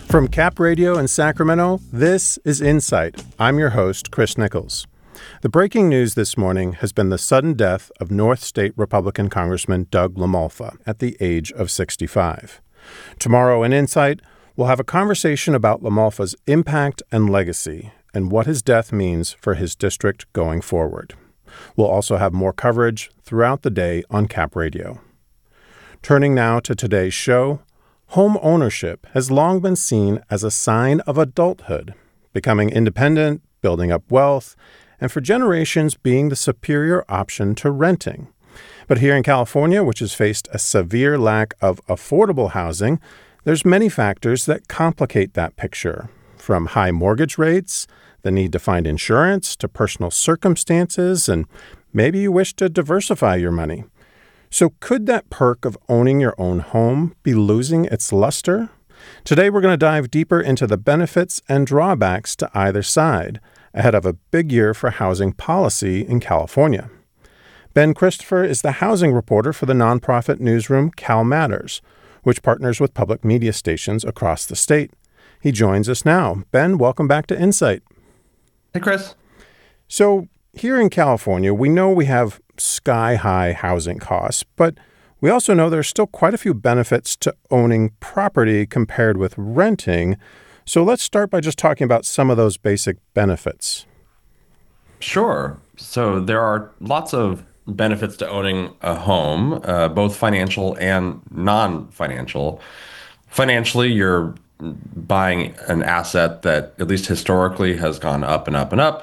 From Cap Radio in Sacramento, this is Insight. I'm your host, Chris Nichols. The breaking news this morning has been the sudden death of North State Republican Congressman Doug LaMalfa at the age of 65. Tomorrow in Insight, we'll have a conversation about LaMalfa's impact and legacy and what his death means for his district going forward. We'll also have more coverage throughout the day on Cap Radio. Turning now to today's show, home ownership has long been seen as a sign of adulthood, becoming independent, building up wealth, and for generations being the superior option to renting. But here in California, which has faced a severe lack of affordable housing, there's many factors that complicate that picture, from high mortgage rates, the need to find insurance, to personal circumstances, and maybe you wish to diversify your money. So could that perk of owning your own home be losing its luster? Today we're going to dive deeper into the benefits and drawbacks to either side, ahead of a big year for housing policy in California. Ben Christopher is the housing reporter for the nonprofit newsroom Cal Matters, which partners with public media stations across the state. He joins us now. Ben, welcome back to Insight. Hey, Chris. So here in California, we know we have sky-high housing costs, but we also know there's still quite a few benefits to owning property compared with renting. So let's start by just talking about some of those basic benefits. Sure. So there are lots of benefits to owning a home, both financial and non-financial. Financially, you're buying an asset that at least historically has gone up and up and up.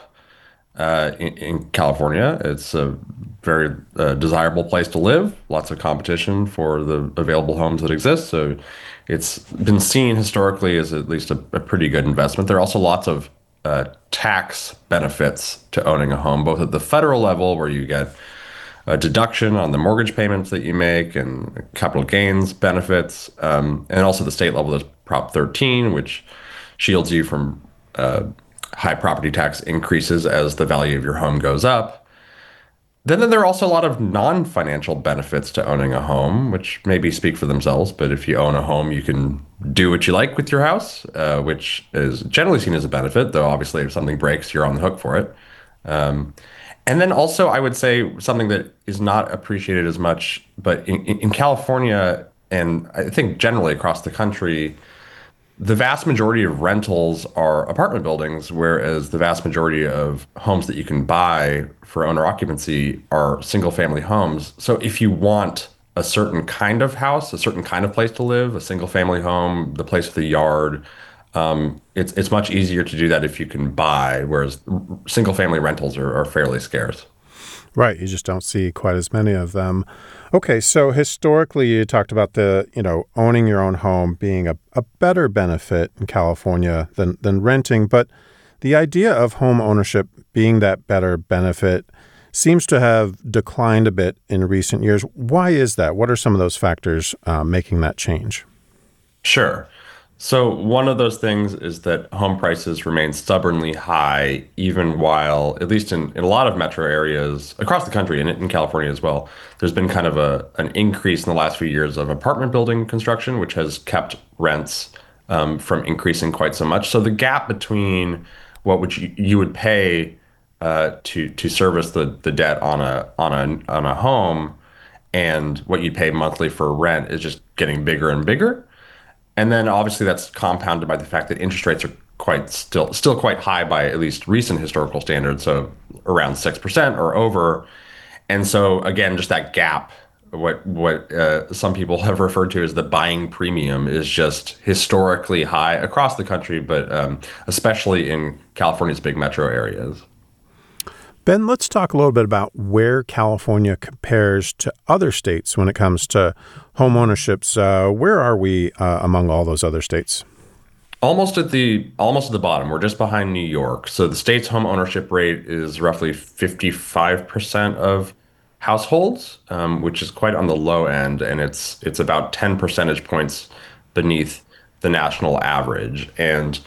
In California, it's a very desirable place to live, lots of competition for the available homes that exist. So it's been seen historically as at least a pretty good investment. There are also lots of tax benefits to owning a home, both at the federal level, where you get a deduction on the mortgage payments that you make and capital gains benefits, and also the state level, there's Prop 13, which shields you from high property tax increases as the value of your home goes up. Then there are also a lot of non-financial benefits to owning a home, which maybe speak for themselves. But if you own a home, you can do what you like with your house, which is generally seen as a benefit, though obviously if something breaks, you're on the hook for it. And then also, I would say something that is not appreciated as much, but in California, and I think generally across the country, the vast majority of rentals are apartment buildings, whereas the vast majority of homes that you can buy for owner occupancy are single-family homes. So if you want a certain kind of house, a certain kind of place to live, a single-family home, the place with a yard, it's much easier to do that if you can buy, whereas single-family rentals are fairly scarce. Right. You just don't see quite as many of them. Okay. So historically, you talked about owning your own home being a better benefit in California than renting. But the idea of home ownership being that better benefit seems to have declined a bit in recent years. Why is that? What are some of those factors making that change? Sure. So one of those things is that home prices remain stubbornly high, even while, at least in a lot of metro areas across the country and in California as well, there's been kind of an increase in the last few years of apartment building construction, which has kept rents from increasing quite so much. So the gap between what you would pay to service the debt on a home and what you pay monthly for rent is just getting bigger and bigger. And then obviously that's compounded by the fact that interest rates are still quite high by at least recent historical standards, so around 6% or over. And so again, just that gap, what some people have referred to as the buying premium, is just historically high across the country, but especially in California's big metro areas. Ben, let's talk a little bit about where California compares to other states when it comes to home ownerships. Where are we among all those other states? Almost at the bottom. We're just behind New York. So the state's home ownership rate is roughly 55% of households, which is quite on the low end, and it's about 10 percentage points beneath the national average. And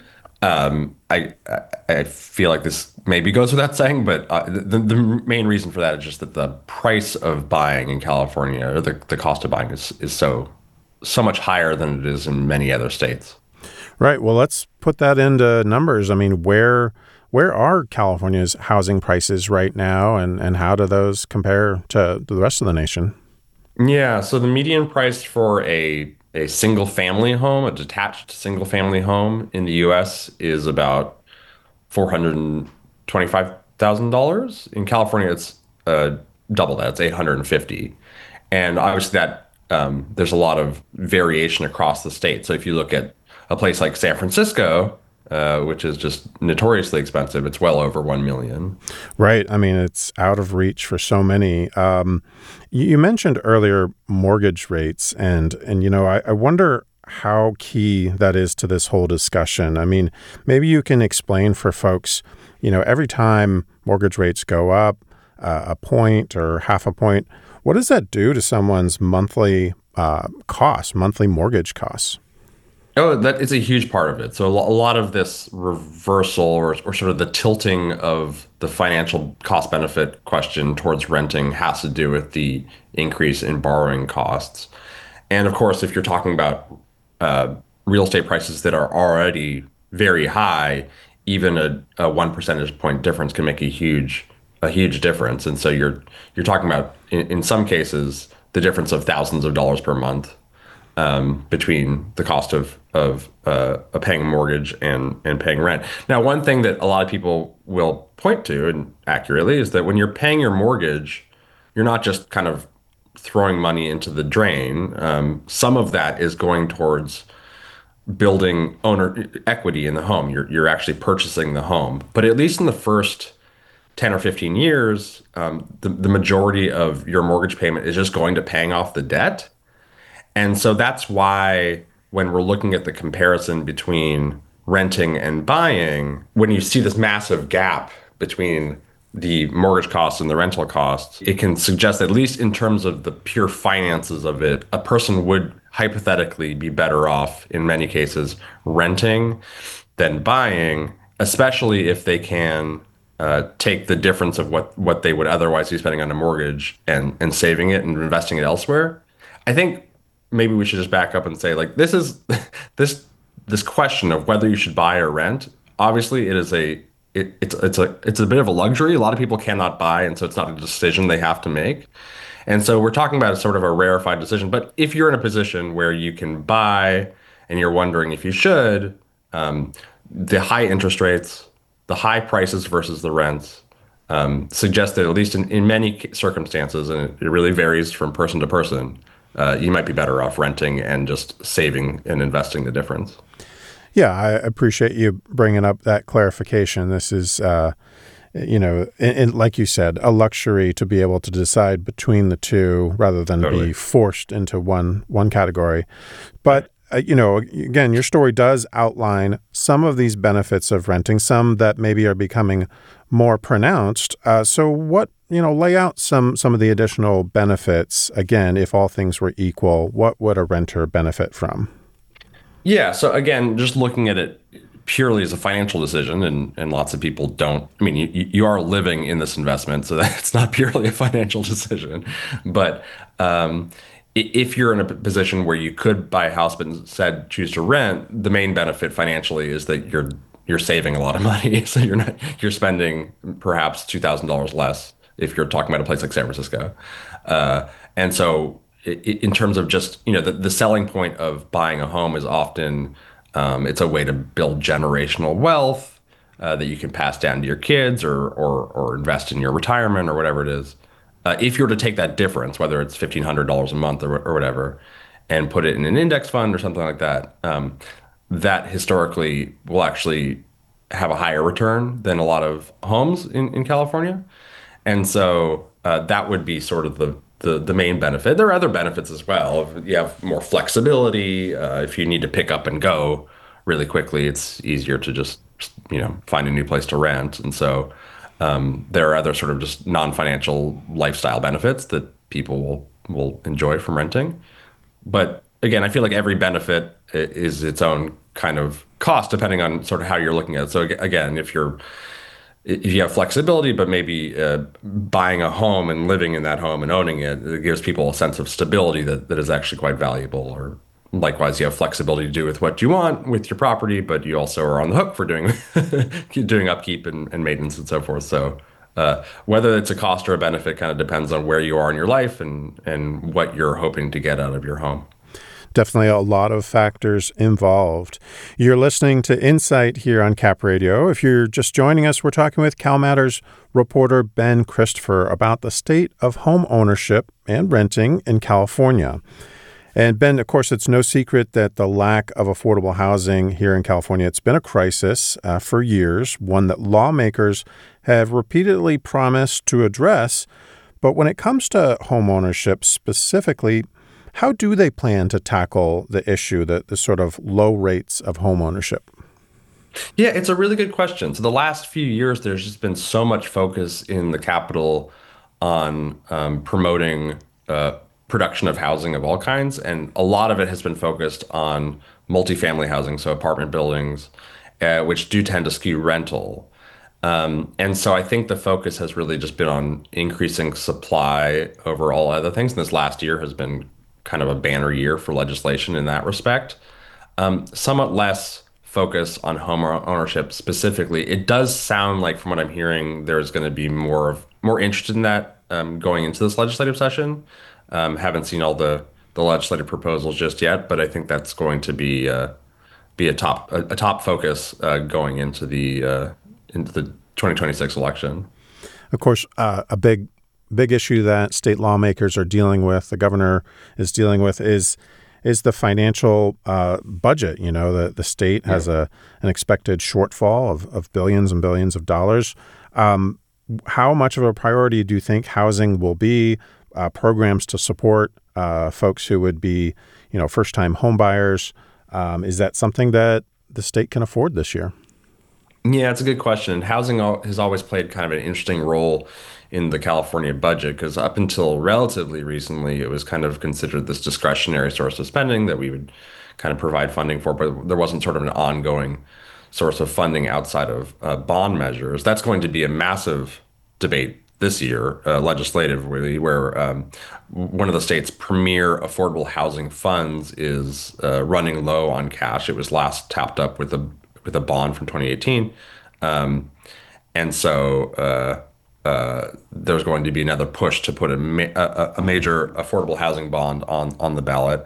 I feel like this maybe goes without saying, but the main reason for that is just that the price of buying in California, or the cost of buying is so much higher than it is in many other states. Right. Well, let's put that into numbers. I mean, where are California's housing prices right now, and how do those compare to the rest of the nation? Yeah, so the median price for a single family home, a detached single family home in the US is about $425,000. In California, it's double that. It's 850. And obviously that there's a lot of variation across the state. So if you look at a place like San Francisco, which is just notoriously expensive, it's well over 1 million. Right. I mean, it's out of reach for so many. You mentioned earlier mortgage rates, and I wonder how key that is to this whole discussion. I mean, maybe you can explain for folks, every time mortgage rates go up a point or half a point, what does that do to someone's monthly monthly mortgage costs? Oh, that is a huge part of it. So a lot of this reversal or sort of the tilting of the financial cost benefit question towards renting has to do with the increase in borrowing costs. And of course, if you're talking about real estate prices that are already very high, even a 1 percentage point difference can make a huge difference. And so you're talking about in some cases the difference of thousands of dollars per month between the cost of paying a mortgage and paying rent. Now, one thing that a lot of people will point to, and accurately, is that when you're paying your mortgage, you're not just kind of throwing money into the drain. Some of that is going towards building owner equity in the home. You're actually purchasing the home, but at least in the first 10 or 15 years, the majority of your mortgage payment is just going to paying off the debt. And so that's why when we're looking at the comparison between renting and buying, when you see this massive gap between the mortgage costs and the rental costs, it can suggest, at least in terms of the pure finances of it, a person would hypothetically be better off in many cases renting than buying, especially if they can take the difference of what they would otherwise be spending on a mortgage and saving it and investing it elsewhere. I think maybe we should just back up and say, like, this is this question of whether you should buy or rent. Obviously, it's a bit of a luxury. A lot of people cannot buy, and so it's not a decision they have to make. And so we're talking about a sort of a rarefied decision. But if you're in a position where you can buy and you're wondering if you should, the high interest rates, the high prices versus the rents, suggest that at least in many circumstances, and it really varies from person to person, you might be better off renting and just saving and investing the difference. Yeah, I appreciate you bringing up that clarification. This is, like you said, a luxury to be able to decide between the two rather than Totally. be forced into one category. But again, your story does outline some of these benefits of renting, some that maybe are becoming more pronounced. So lay out some of the additional benefits. Again, if all things were equal, what would a renter benefit from? Yeah. So again, just looking at it purely as a financial decision, and lots of people don't. I mean, you are living in this investment, so that's not purely a financial decision. But if you're in a position where you could buy a house but instead choose to rent, the main benefit financially is that you're saving a lot of money. So you're spending perhaps $2,000 less if you're talking about a place like San Francisco. And so in terms of just, the selling point of buying a home is often it's a way to build generational wealth that you can pass down to your kids or invest in your retirement or whatever it is. If you were to take that difference, whether it's $1,500 a month or whatever, and put it in an index fund or something like that, that historically will actually have a higher return than a lot of homes in California. And so that would be sort of the main benefit. There are other benefits as well. You have more flexibility. If you need to pick up and go really quickly, it's easier to just find a new place to rent. And so there are other sort of just non-financial lifestyle benefits that people will enjoy from renting. But again, I feel like every benefit is its own kind of cost depending on sort of how you're looking at it. So again, if you have flexibility, but maybe buying a home and living in that home and owning it, it gives people a sense of stability that is actually quite valuable. likewise, you have flexibility to do with what you want with your property, but you also are on the hook for doing doing upkeep and maintenance and so forth. So whether it's a cost or a benefit kind of depends on where you are in your life and what you're hoping to get out of your home. Definitely a lot of factors involved. You're listening to Insight here on Cap Radio. If you're just joining us, we're talking with CalMatters reporter Ben Christopher about the state of home ownership and renting in California. And Ben, of course, it's no secret that the lack of affordable housing here in California, it's been a crisis for years, one that lawmakers have repeatedly promised to address. But when it comes to home ownership specifically, how do they plan to tackle the issue, the sort of low rates of home ownership? Yeah, it's a really good question. So the last few years, there's just been so much focus in the capital on promoting production of housing of all kinds, and a lot of it has been focused on multifamily housing, so apartment buildings, which do tend to skew rental. And so I think the focus has really just been on increasing supply over all other things. And this last year has been kind of a banner year for legislation in that respect. Somewhat less focus on home ownership specifically. It does sound like, from what I'm hearing, there's going to be more interest in that going into this legislative session. Haven't seen all the legislative proposals just yet, but I think that's going to be a top focus going into the 2026 election. Of course, a big issue that state lawmakers are dealing with, the governor is dealing with, is the financial budget. You know, the state has an expected shortfall of billions and billions of dollars. How much of a priority do you think housing will be? Programs to support folks who would be, first-time home buyers. Is that something that the state can afford this year? Yeah, it's a good question. Housing has always played kind of an interesting role in the California budget because up until relatively recently, it was kind of considered this discretionary source of spending that we would kind of provide funding for, but there wasn't sort of an ongoing source of funding outside of bond measures. That's going to be a massive debate this year, legislatively, where one of the state's premier affordable housing funds is running low on cash. It was last tapped up with a bond from 2018. And so there's going to be another push to put a major affordable housing bond on the ballot.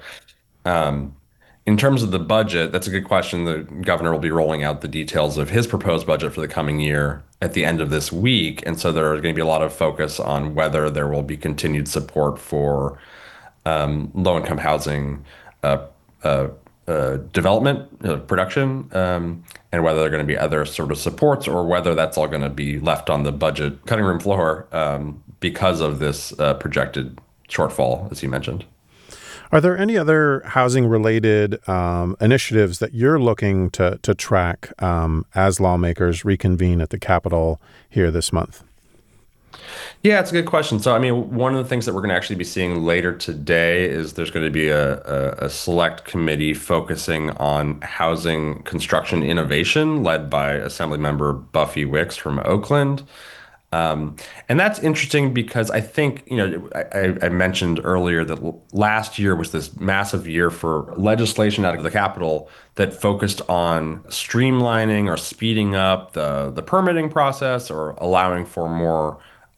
In terms of the budget, that's a good question. The governor will be rolling out the details of his proposed budget for the coming year at the end of this week. And so there's going to be a lot of focus on whether there will be continued support for low-income housing uh, uh, development, production, and whether there are going to be other sort of supports or whether that's all going to be left on the budget cutting room floor because of this projected shortfall, as you mentioned. Are there any other housing-related initiatives that you're looking to track as lawmakers reconvene at the Capitol here this month? Yeah, it's a good question. So, I mean, one of the things that we're going to actually be seeing later today is there's going to be a select committee focusing on housing construction innovation led by Assemblymember Buffy Wicks from Oakland. Um, and that's interesting because I think, I mentioned earlier that last year was this massive year for legislation out of the Capitol that focused on streamlining or speeding up the permitting process or allowing for more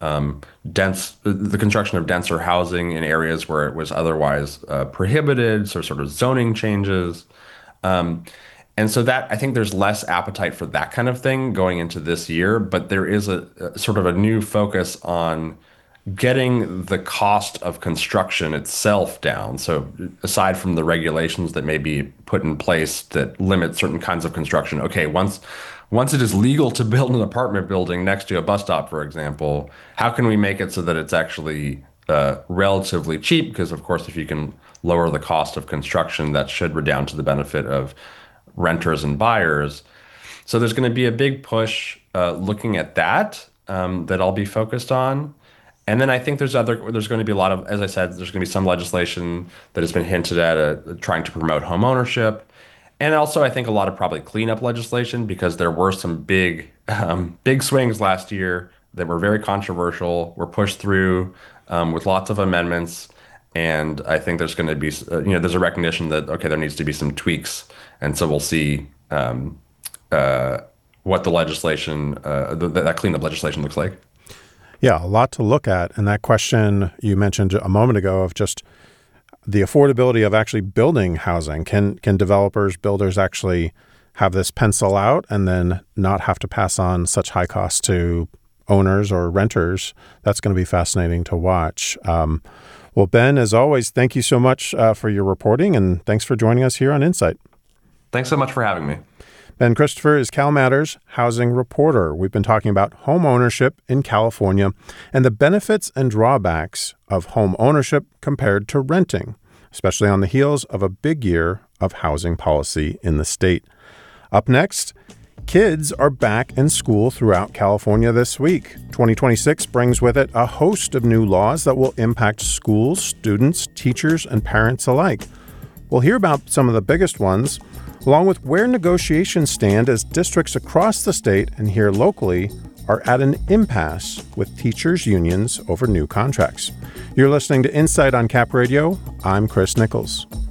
the construction of denser housing in areas where it was otherwise prohibited, so sort of zoning changes. Um, and so that I think there's less appetite for that kind of thing going into this year, but there is a sort of a new focus on getting the cost of construction itself down. So aside from the regulations that may be put in place that limit certain kinds of construction, okay, once it is legal to build an apartment building next to a bus stop, for example, how can we make it so that it's actually relatively cheap? Because of course, if you can lower the cost of construction, that should redound to the benefit of renters and buyers. So there's going to be a big push looking at that that I'll be focused on. And then I think there's going to be a lot of, as I said, there's going to be some legislation that has been hinted at trying to promote home ownership. And also I think a lot of probably cleanup legislation because there were some big swings last year that were very controversial, were pushed through with lots of amendments. And I think there's going to be, there's a recognition that, okay, there needs to be some tweaks. And so we'll see what the legislation, that cleanup legislation looks like. Yeah, a lot to look at. And that question you mentioned a moment ago of just the affordability of actually building housing. Can developers, builders actually have this pencil out and then not have to pass on such high costs to owners or renters? That's going to be fascinating to watch. Well, Ben, as always, thank you so much for your reporting, and thanks for joining us here on Insight. Thanks so much for having me. Ben Christopher is CalMatters housing reporter. We've been talking about home ownership in California and the benefits and drawbacks of home ownership compared to renting, especially on the heels of a big year of housing policy in the state. Up next, kids are back in school throughout California this week. 2026 brings with it a host of new laws that will impact schools, students, teachers, and parents alike. We'll hear about some of the biggest ones, along with where negotiations stand as districts across the state and here locally are at an impasse with teachers' unions over new contracts. You're listening to Insight on Cap Radio. I'm Chris Nichols.